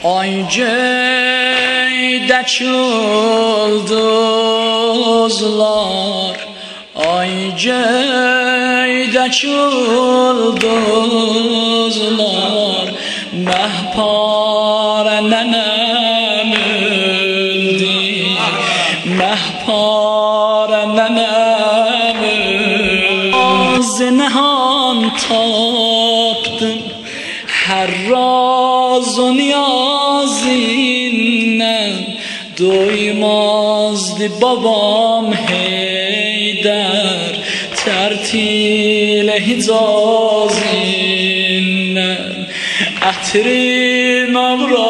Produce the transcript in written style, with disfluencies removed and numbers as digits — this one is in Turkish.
Ay ceydek yıldızlar, ay ceydek yıldızlar, mehpare nenem öldü, mehpare nenem öldü. Zinhan tapdım her raz o niyazinden, doymazdı babam Heydər tertile hicazinden. Ətrim əmra